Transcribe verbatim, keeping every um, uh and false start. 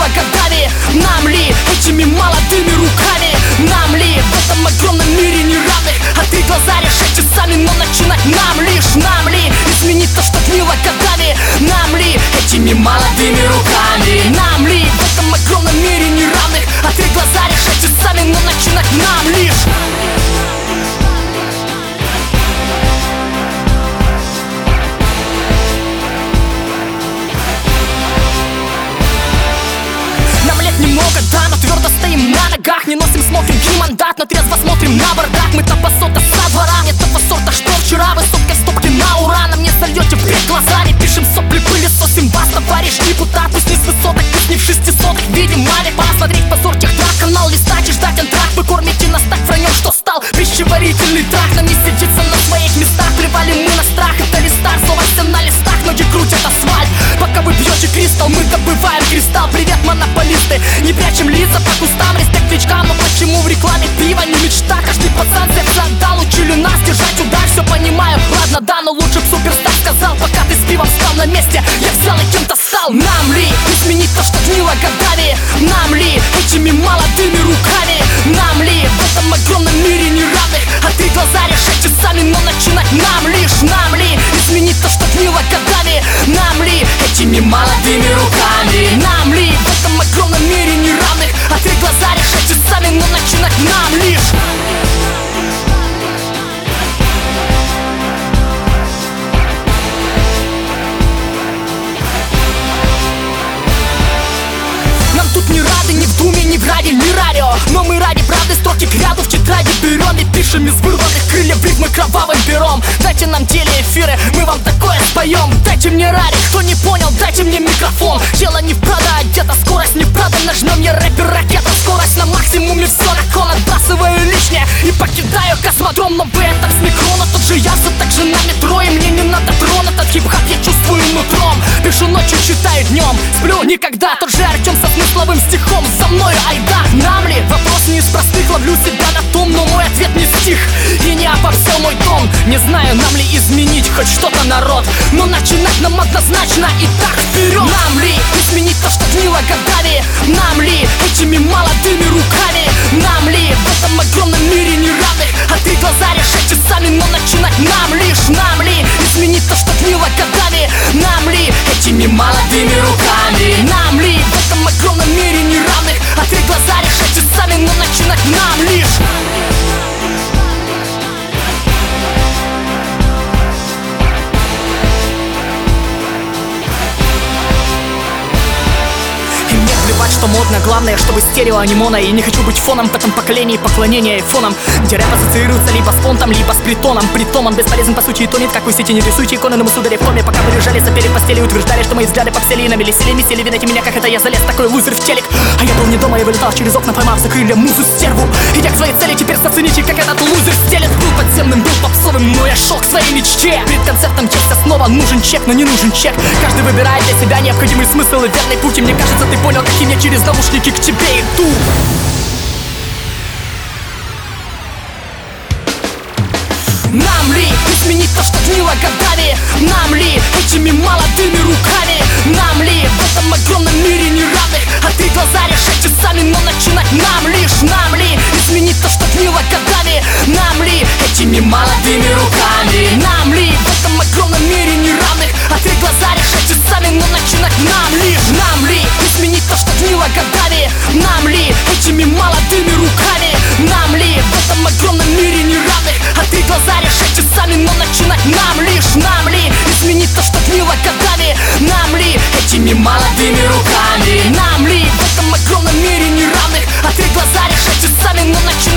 годами? Нам ли, этими молодыми руками? Нам ли, в этом огромном мире неравных? Открыть глаза, решайте сами, но начинать нам лишь. Нам ли, изменить то, что гнило годами? Нам ли, этими молодыми руками? Нам ли, в этом огромном мире неравных? Открыть глаза, решайте сами, но начинать нам лишь. Немного, да, но твердо стоим на ногах. Не носим смокинг и мандат, но трезво смотрим на бардак. Мы того сорта со двора, не того сорта, что вчера. Высотка в стопке на ура, нам не сольете перед глазами. Пишем сопли, пылесосим вас, товарищ депутат. Пусть не с высоток, пусть не в шестисотых. Видим маме, посмотреть позор техтрак. Канал листать и ждать антрак. Вы кормите нас так враньем, что стал пищеварительный тракт. Нам не сидится на своих местах. Плевали мы на страх, это листар. Слово все на листах, ноги крутят асфальт. Пока вы бьете кристалл, мы добываем кристалл. Привет, монополисты. Не прячем лица по кустам, респект кличкам. Но почему в рекламе пива не мечта? Каждый пацан сердце отдал, учили нас держать удар. Все понимаю, ладно, да, но лучше б суперстар сказал. Пока ты с пивом стал на месте, я взял и кем-то стал. Нам ли изменить то, что гнило годами? Нам ли этими молодыми руками? Нам ли в этом огромном мире неравных? Открыть глаза, решайте сами, но начинать нам лишь. Нам ли изменить то, что гнило годами? Нам ли этими молодыми руками? Нам ли в этом огромном мире неравных? Открыть глаза, решайте сами, но начинать нам лишь. Нам тут не рады, ни в думе, ни в ради, ни радио. Но мы ради правды строки к ряду в тетради берем и пишем из вырванных крыльев рифмы кровавым пером. Дайте нам телеэфиры, мы вам такое споем. Дайте мне ради, кто не понял, дайте мне микрофон. Дело не в Прада, а где-то скорость не Прада. Нажмем, я рэпер, ракета, скорость на максимуме. Все на кон, отбрасываю лишнее и покидаю космодром. Но в этом с микрона тот же я, все так же на метро. И мне не надо трон, этот хип-хап я чувствую нутром. Пишу ночью, читаю днем, сплю никогда. Тот же Артем со смысловым стихом, за мною айда. Нам ли? Вопрос не из простых, ловлю себя на том, но мой ответ не стих и не обо всем мой тон. Не знаю, нам ли изменить хоть что-то, народ, но начинать нам однозначно и так вперед. Нам ли изменить то, что гнило годами? Нам ли этими молодыми руками? Нам ли в этом огромном мире неравных? Открыть глаза, решайте сами, но начинать нам лишь. Нам ли изменить то, что гнило годами? Нам ли этими молодыми руками? Нам ли в этом огромном мире неравных? Открыть глаза, решайте сами, но начинать нам лишь. Что модно, главное, чтобы стерео, а не моно. И не хочу быть фоном в этом поколении поклонения айфонам, где рэп ассоциируется либо с фонтом, либо с притоном. Притом он бесполезен по сути и тонет, как вы сети. Не рисуйте иконы на мусударе в томе. Пока вы лежали, сопели в постели, утверждали, что мои взгляды попсели и навели сели, месили. Вините меня, как это я залез, такой лузер в телек. А я был не дома и вылетал через окна, поймав за крылья музу стерву. Идя к своей цели, теперь зацените, как этот лузер стелет. Был подземным, был попсовым, но я шел к своей мечте. Перед концертом честь основа, нужен чек, но не нужен чек. Каждый выбирает для себя необходимый смысл и верный путь. И мне кажется, ты понял, каким я через наушники к тебе иду. Нам ли изменить то, что гнило годами? Нам ли этими молодыми руками? Нам ли в этом огромном мире неравных? Открыть глаза, решайте сами, но начинать нам лишь. Нам ли изменить то, что гнило годами? Нам ли этими молодыми руками? Нам ли в этом огромном мире неравных? Открыть глаза, решайте сами, но начинать нам лишь. Нам ли изменить то, что гнило годами? Нам ли этими молодыми руками? Нам ли в этом огромном мире неравных? Открыть глаза, решайте сами, но начинать нам лишь. Нам ли изменить то, что гнило годами? Нам ли этими молодыми руками? Нам ли в этом огромном мире неравных? Открыть глаза, решайте сами, но начинать